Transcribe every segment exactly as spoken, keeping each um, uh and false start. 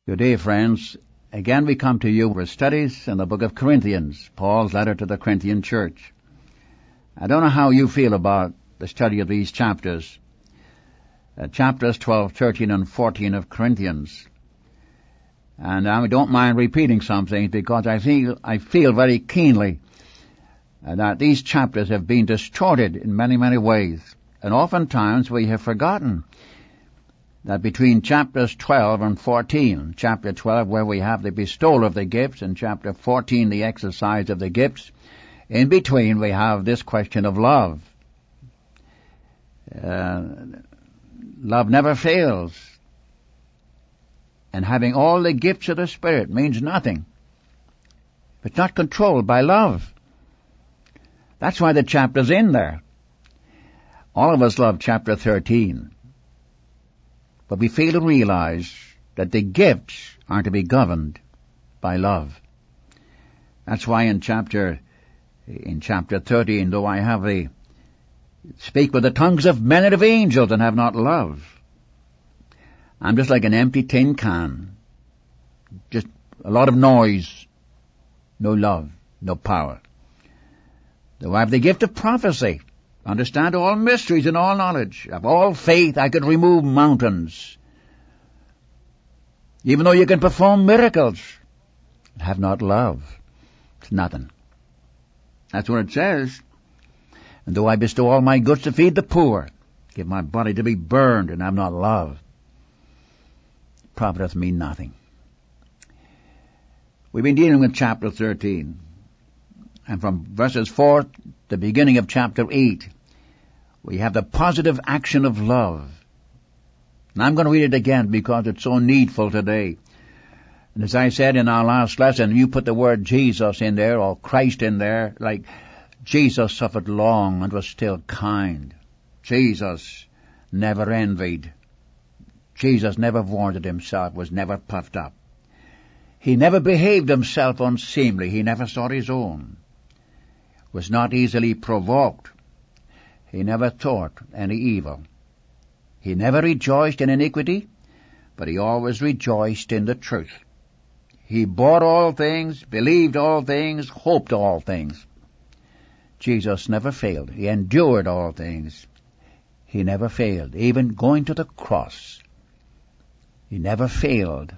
Good day, friends. Again we come to you with studies in the book of Corinthians, Paul's letter to the Corinthian church. I don't know how you feel about the study of these chapters, uh, chapters twelve, thirteen, and fourteen of Corinthians. And I don't mind repeating some things because I feel, I feel very keenly uh, that these chapters have been distorted in many, many ways. And oftentimes we have forgotten that between chapters twelve and fourteen, chapter twelve where we have the bestowal of the gifts, and chapter fourteen the exercise of the gifts, in between we have this question of love. Uh, love never fails. And having all the gifts of the Spirit means nothing if it's not controlled by love. That's why the chapter's in there. All of us love chapter thirteen. But we fail to realize that the gifts are to be governed by love. That's why in chapter, in chapter thirteen, though I have the, speak with the tongues of men and of angels and have not love, I'm just like an empty tin can. Just a lot of noise, no love, no power. Though I have the gift of prophecy, understand all mysteries and all knowledge, of all faith I could remove mountains. Even though you can perform miracles, have not love, it's nothing. That's what it says. And though I bestow all my goods to feed the poor, give my body to be burned, and have not love, it profiteth me nothing. We've been dealing with chapter thirteen. And from verses four, the beginning of chapter eight, we have the positive action of love. And I'm going to read it again because it's so needful today. And as I said in our last lesson, you put the word Jesus in there or Christ in there, like Jesus suffered long and was still kind. Jesus never envied. Jesus never vaunted himself, was never puffed up. He never behaved himself unseemly. He never sought his own. Was not easily provoked. He never thought any evil. He never rejoiced in iniquity, but he always rejoiced in the truth. He bore all things, believed all things, hoped all things. Jesus never failed. He endured all things. He never failed. Even going to the cross, he never failed.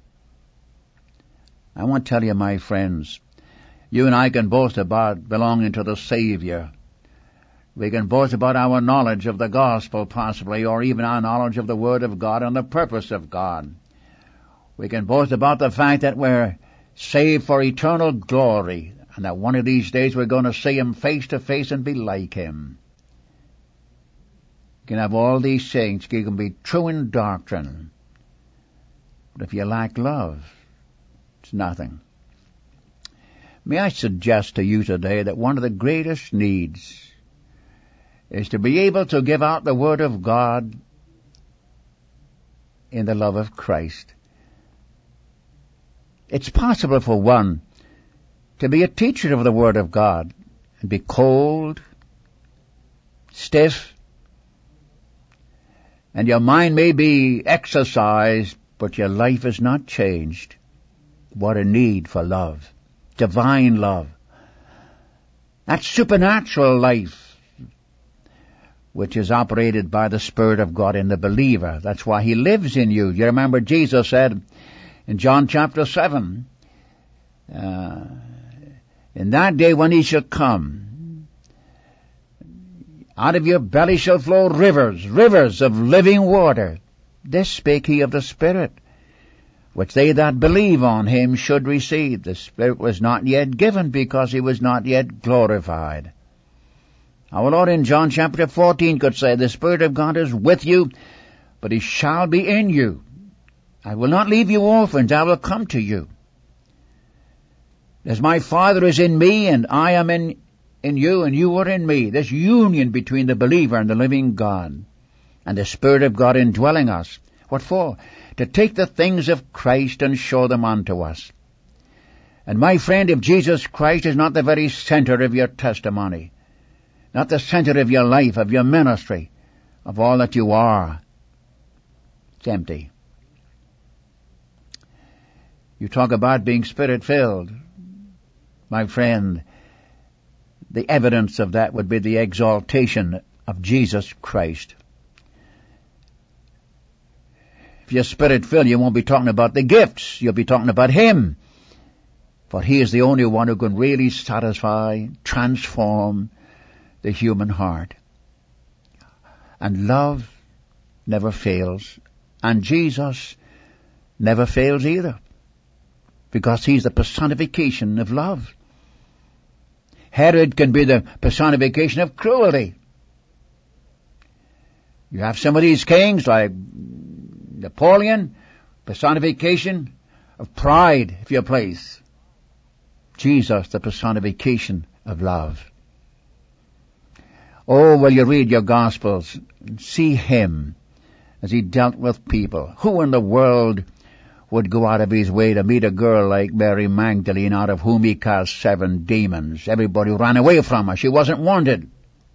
I want to tell you, my friends, you and I can boast about belonging to the Savior. We can boast about our knowledge of the gospel, possibly, or even our knowledge of the Word of God and the purpose of God. We can boast about the fact that we're saved for eternal glory, and that one of these days we're going to see Him face to face and be like Him. You can have all these things. You can be true in doctrine. But if you lack love, it's nothing. May I suggest to you today that one of the greatest needs is to be able to give out the Word of God in the love of Christ. It's possible for one to be a teacher of the Word of God and be cold, stiff, and your mind may be exercised, but your life is not changed. What a need for love. Divine love. That supernatural life which is operated by the Spirit of God in the believer. That's why He lives in you. You remember Jesus said in John chapter seven, uh, in that day when He shall come, out of your belly shall flow rivers, rivers of living water. This spake He of the Spirit, which they that believe on Him should receive. The Spirit was not yet given because He was not yet glorified. Our Lord in John chapter fourteen could say, the Spirit of God is with you, but He shall be in you. I will not leave you orphans, I will come to you. As my Father is in me, and I am in, in you, and you are in me. This union between the believer and the living God, and the Spirit of God indwelling us. What for? To take the things of Christ and show them unto us. And my friend, if Jesus Christ is not the very center of your testimony, not the center of your life, of your ministry, of all that you are, it's empty. You talk about being Spirit-filled. My friend, the evidence of that would be the exaltation of Jesus Christ. If you're Spirit-filled, you won't be talking about the gifts. You'll be talking about Him. For He is the only one who can really satisfy, transform the human heart. And love never fails. And Jesus never fails either. Because He's the personification of love. Herod can be the personification of cruelty. You have some of these kings like Napoleon, personification of pride, if you please. Jesus, the personification of love. Oh, will you read your Gospels and see Him as He dealt with people? Who in the world would go out of his way to meet a girl like Mary Magdalene, out of whom He cast seven demons? Everybody ran away from her. She wasn't wanted.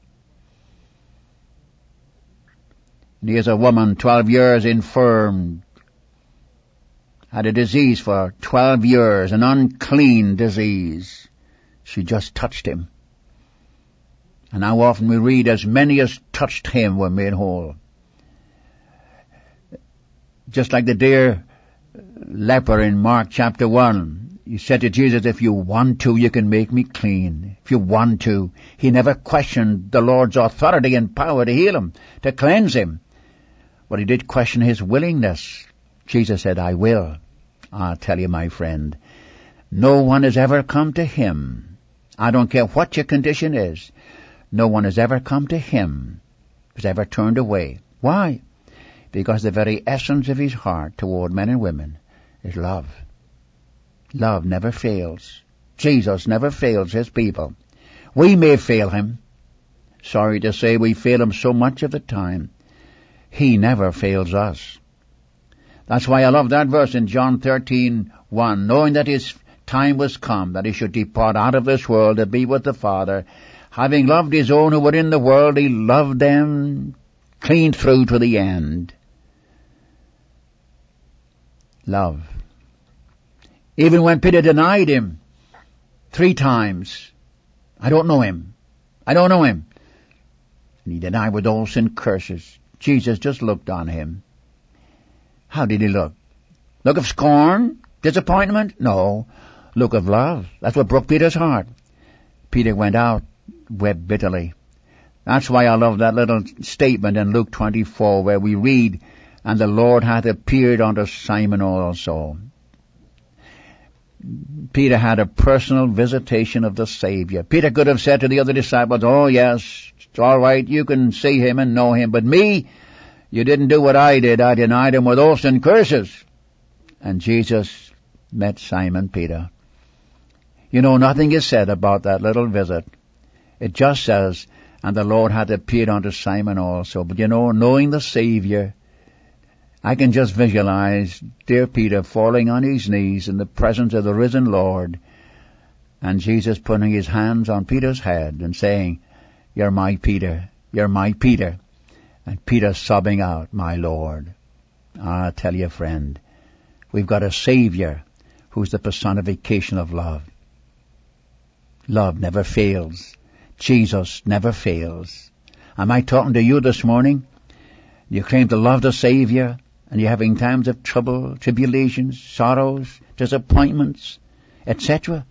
And here's a woman, twelve years infirm, had a disease for twelve years, an unclean disease. She just touched Him. And how often we read, as many as touched Him were made whole. Just like the dear leper in Mark chapter one. He said to Jesus, if you want to, you can make me clean. If you want to. He never questioned the Lord's authority and power to heal him, to cleanse him. But he did question His willingness. Jesus said, I will. I'll tell you, my friend, no one has ever come to Him. I don't care what your condition is. No one has ever come to Him, has ever turned away. Why? Because the very essence of His heart toward men and women is love. Love never fails. Jesus never fails His people. We may fail Him. Sorry to say, we fail Him so much of the time. He never fails us. That's why I love that verse in John thirteen one. Knowing that His time was come, that He should depart out of this world to be with the Father, having loved His own who were in the world, He loved them clean through to the end. Love. Even when Peter denied Him three times, I don't know Him. I don't know Him. And he denied with oaths and curses. Jesus just looked on him. How did He look? Look of scorn? Disappointment? No. Look of love. That's what broke Peter's heart. Peter went out, wept bitterly. That's why I love that little statement in Luke twenty-four where we read, and the Lord hath appeared unto Simon also. Peter had a personal visitation of the Savior. Peter could have said to the other disciples, oh yes, it's all right, you can see Him and know Him, but me, you didn't do what I did. I denied Him with oaths and curses. And Jesus met Simon Peter. You know, nothing is said about that little visit. It just says, and the Lord hath appeared unto Simon also. But you know, knowing the Savior, I can just visualize dear Peter falling on his knees in the presence of the risen Lord, and Jesus putting His hands on Peter's head and saying, you're my Peter, you're my Peter. And Peter sobbing out, my Lord. I tell you, friend, we've got a Savior who's the personification of love. Love never fails. Jesus never fails. Am I talking to you this morning? You claim to love the Savior, and you're having times of trouble, tribulations, sorrows, disappointments, et cetera.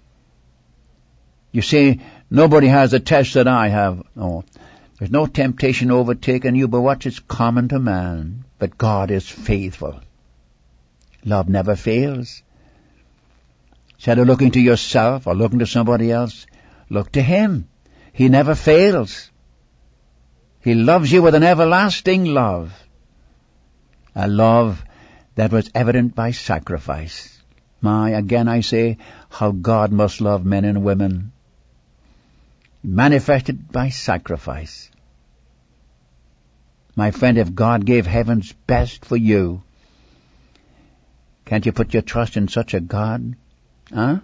You say, nobody has the test that I have. No, there's no temptation overtaken you but what is common to man. But God is faithful. Love never fails. Instead of looking to yourself or looking to somebody else, look to Him. He never fails. He loves you with an everlasting love. A love that was evident by sacrifice. My, again I say, how God must love men and women. Manifested by sacrifice. My friend, if God gave heaven's best for you, can't you put your trust in such a God? Huh?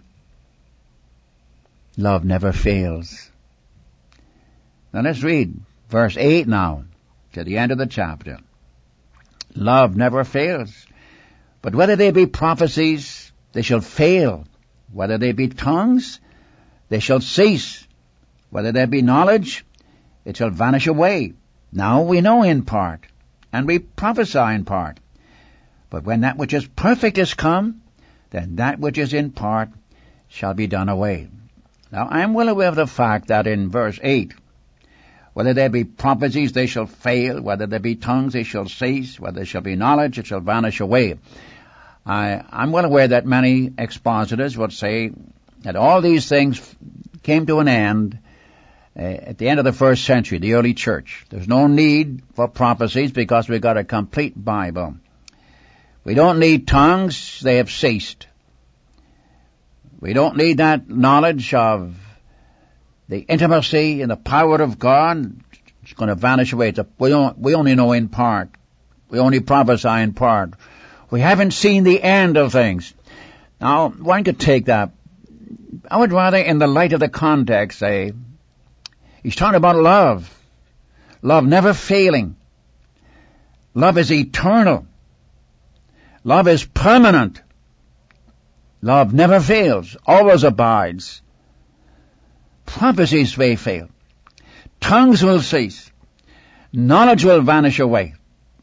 Love never fails. Now let's read verse eight now, to the end of the chapter. Love never fails. But whether they be prophecies, they shall fail. Whether they be tongues, they shall cease. Whether there be knowledge, it shall vanish away. Now we know in part, and we prophesy in part. But when that which is perfect is come, then that which is in part shall be done away. Now I am well aware of the fact that in verse eight, whether there be prophecies, they shall fail. Whether there be tongues, they shall cease. Whether there shall be knowledge, it shall vanish away. I, I'm well aware that many expositors would say that all these things came to an end uh, at the end of the first century, the early church. There's no need for prophecies because we've got a complete Bible. We don't need tongues, they have ceased. We don't need that knowledge of the intimacy and the power of God. It's going to vanish away. It's a, we, don't, we only know in part. We only prophesy in part. We haven't seen the end of things. Now, one could take that. I would rather, in the light of the context, say, he's talking about love. Love never failing. Love is eternal. Love is permanent. Love never fails, always abides. Prophecies may fail. Tongues will cease. Knowledge will vanish away.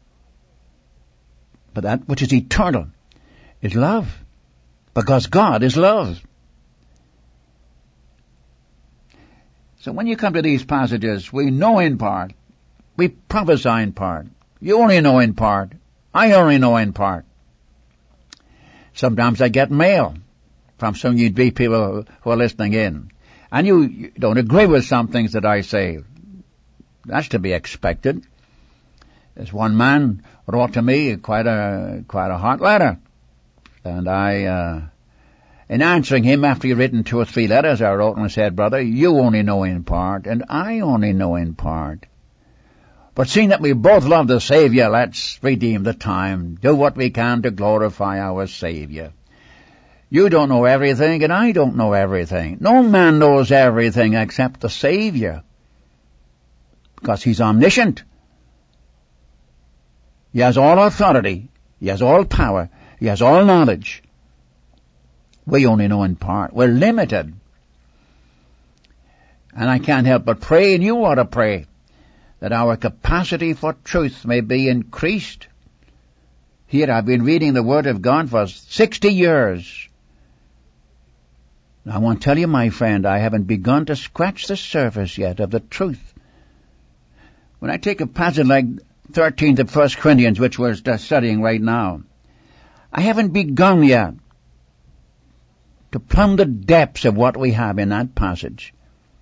But that which is eternal is love, because God is love. So when you come to these passages, we know in part, we prophesy in part. You only know in part. I only know in part. Sometimes I get mail from some of you people who are listening in, and you, you don't agree with some things that I say. That's to be expected. There's one man wrote to me quite a quite a hot letter, and I, uh, in answering him after he'd written two or three letters, I wrote and said, "Brother, you only know in part, and I only know in part. But seeing that we both love the Savior, let's redeem the time, do what we can to glorify our Savior. You don't know everything, and I don't know everything. No man knows everything except the Savior, because He's omniscient. He has all authority. He has all power. He has all knowledge. We only know in part. We're limited. And I can't help but pray, and you ought to pray, that our capacity for truth may be increased. Here I've been reading the Word of God for sixty years. I want to tell you, my friend, I haven't begun to scratch the surface yet of the truth. When I take a passage like thirteenth of First Corinthians, which we're studying right now, I haven't begun yet to plumb the depths of what we have in that passage.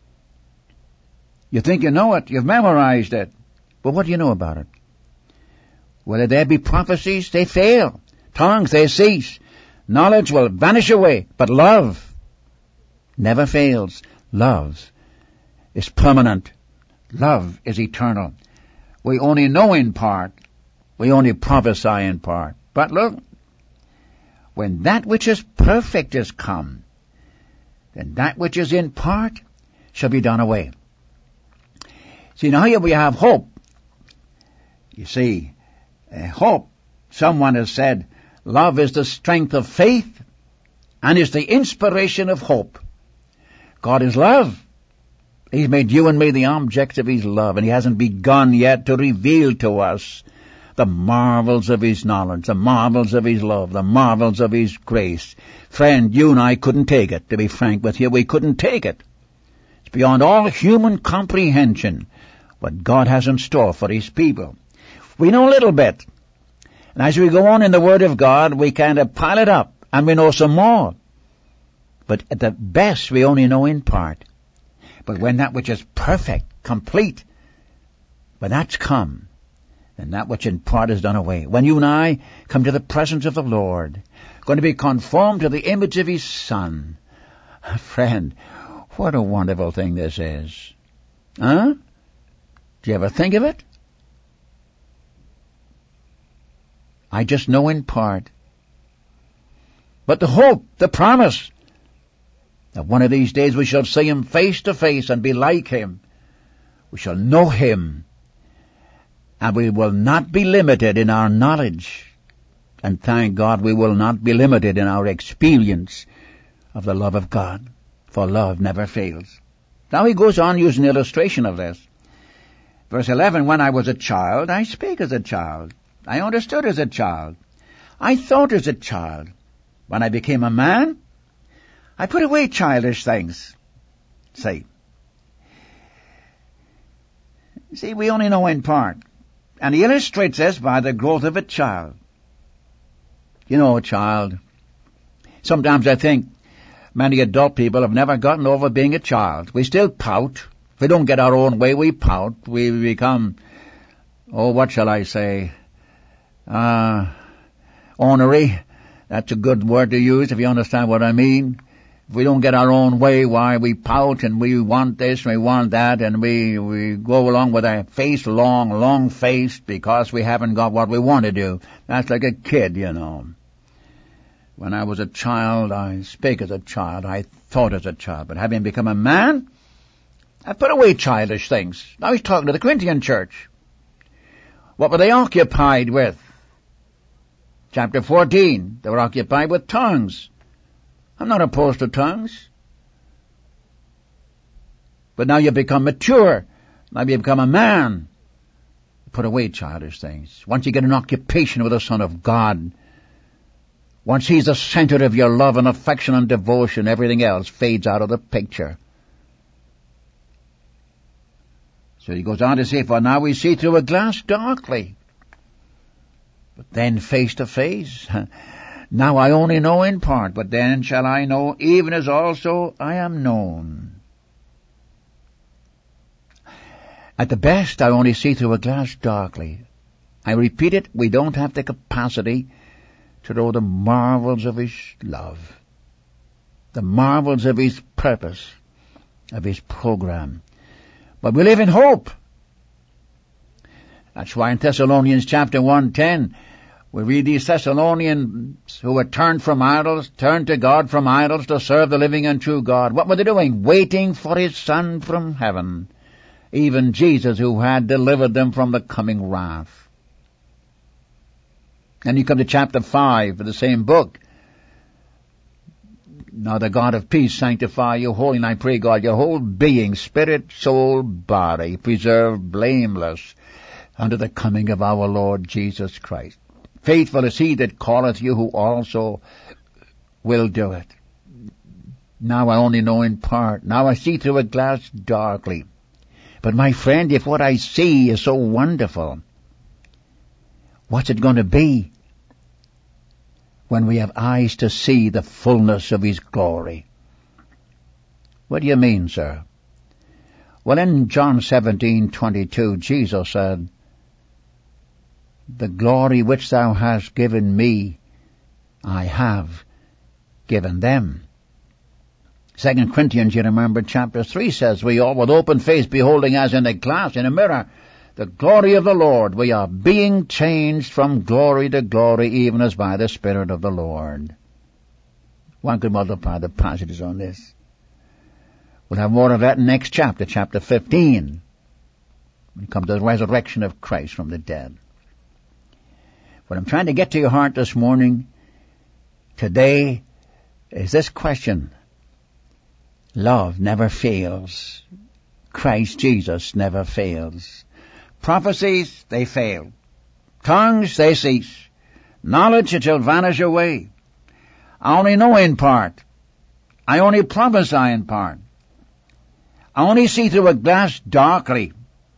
You think you know it, you've memorized it, but what do you know about it? Whether there be prophecies, they fail. Tongues, they cease. Knowledge will vanish away, but love never fails. Love is permanent. Love is eternal. We only know in part. We only prophesy in part. But look, when that which is perfect is come, then that which is in part shall be done away. See, now here we have hope. You see, uh, hope, someone has said, love is the strength of faith and is the inspiration of hope. God is love. He's made you and me the objects of His love, and He hasn't begun yet to reveal to us the marvels of His knowledge, the marvels of His love, the marvels of His grace. Friend, you and I couldn't take it, to be frank with you. We couldn't take it. It's beyond all human comprehension what God has in store for His people. We know a little bit. And as we go on in the Word of God, we kind of pile it up, and we know some more. But at the best, we only know in part. But when that which is perfect, complete, when that's come, then that which in part is done away. When you and I come to the presence of the Lord, going to be conformed to the image of His Son, friend, what a wonderful thing this is. Huh? Do you ever think of it? I just know in part. But the hope, the promise, that one of these days we shall see Him face to face and be like Him. We shall know Him. And we will not be limited in our knowledge. And thank God we will not be limited in our experience of the love of God, for love never fails. Now he goes on using an illustration of this. Verse eleven, when I was a child, I spake as a child. I understood as a child. I thought as a child. When I became a man, I put away childish things. See. See, we only know in part. And he illustrates this by the growth of a child. You know, a child. Sometimes I think many adult people have never gotten over being a child. We still pout. If we don't get our own way, we pout. We become, oh, what shall I say, uh, ornery. That's a good word to use if you understand what I mean. If we don't get our own way, why, we pout and we want this and we want that, and we, we go along with a face long, long face because we haven't got what we want to do. That's like a kid, you know. When I was a child, I spake as a child, I thought as a child, but having become a man, I put away childish things. Now he's talking to the Corinthian church. What were they occupied with? Chapter fourteen, they were occupied with tongues. I'm not opposed to tongues. But now you become mature. Now you become a man. Put away childish things. Once you get an occupation with the Son of God, once he's the center of your love and affection and devotion, everything else fades out of the picture. So he goes on to say, for now we see through a glass darkly, but then face to face. Now I only know in part, but then shall I know, even as also I am known. At the best, I only see through a glass darkly. I repeat it, we don't have the capacity to know the marvels of his love, the marvels of his purpose, of his program. But we live in hope. That's why in Thessalonians chapter one ten, we read these Thessalonians who were turned from idols, turned to God from idols to serve the living and true God. What were they doing? Waiting for his Son from heaven, even Jesus, who had delivered them from the coming wrath. And you come to chapter five of the same book. Now the God of peace sanctify you wholly, and I pray God your whole being, spirit, soul, body, preserve blameless unto the coming of our Lord Jesus Christ. Faithful is he that calleth you, who also will do it. Now I only know in part. Now I see through a glass darkly. But my friend, if what I see is so wonderful, what's it going to be when we have eyes to see the fullness of his glory? What do you mean, sir? Well, in John seventeen twenty-two, Jesus said, the glory which thou hast given me, I have given them. Second Corinthians, you remember, chapter three says, we all with open face beholding as in a glass, in a mirror, the glory of the Lord, we are being changed from glory to glory, even as by the Spirit of the Lord. One could multiply the passages on this. We'll have more of that in next chapter, chapter fifteen, when it comes to the resurrection of Christ from the dead. What I'm trying to get to your heart this morning, today, is this question. Love never fails. Christ Jesus never fails. Prophecies, they fail. Tongues, they cease. Knowledge, it shall vanish away. I only know in part. I only prophesy in part. I only see through a glass darkly.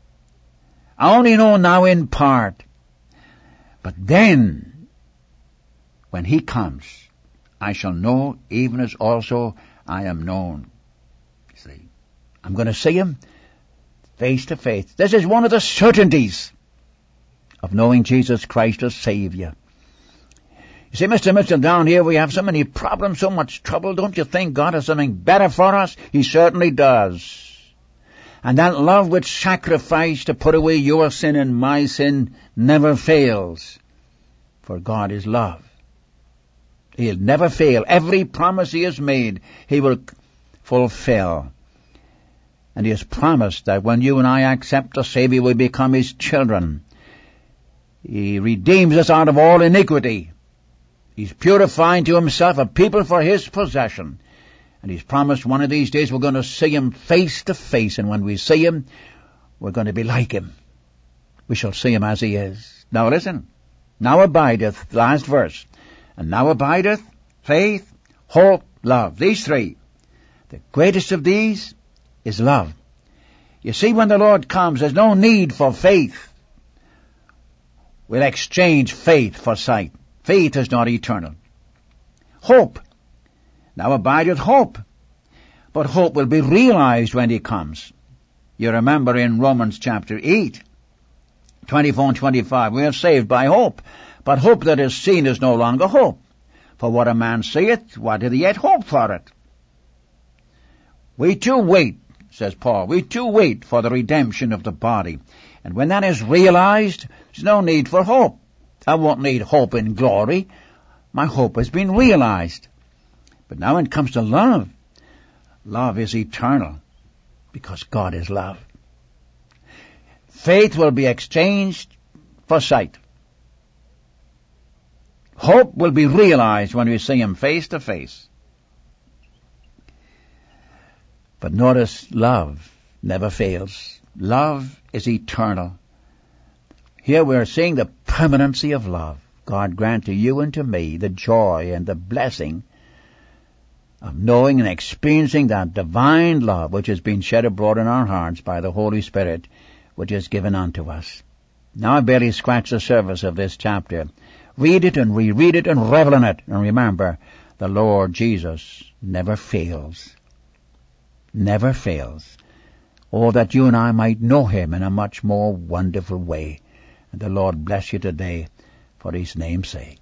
I only know now in part. But then, when he comes, I shall know even as also I am known. See, I'm going to see him face to face. This is one of the certainties of knowing Jesus Christ as Savior. You see, Mister Mitchell, down here we have so many problems, so much trouble. Don't you think God has something better for us? He certainly does. And that love which sacrificed to put away your sin and my sin never fails. For God is love. He'll never fail. Every promise he has made, he will fulfill. And he has promised that when you and I accept the Savior, we become his children. He redeems us out of all iniquity. He's purifying to himself a people for his possession. And he's promised one of these days we're going to see him face to face. And when we see him, we're going to be like him. We shall see him as he is. Now listen. Now abideth, last verse. And now abideth faith, hope, love. These three. The greatest of these is love. You see, when the Lord comes, there's no need for faith. We'll exchange faith for sight. Faith is not eternal. Hope. Now abideth hope. But hope will be realized when he comes. You remember in Romans chapter eight, twenty-four and twenty-five, we are saved by hope. But hope that is seen is no longer hope. For what a man seeth, what doth he yet hope for it? We too wait, says Paul, we too wait for the redemption of the body. And when that is realized, there's no need for hope. I won't need hope in glory. My hope has been realized. But now when it comes to love, love is eternal because God is love. Faith will be exchanged for sight. Hope will be realized when we see him face to face. But notice, love never fails. Love is eternal. Here we're seeing the permanency of love. God grant to you and to me the joy and the blessing of knowing and experiencing that divine love which has been shed abroad in our hearts by the Holy Spirit, which is given unto us. Now I barely scratch the surface of this chapter. Read it and reread it and revel in it. And remember, the Lord Jesus never fails. Never fails. Oh, that you and I might know him in a much more wonderful way. And the Lord bless you today for his name's sake.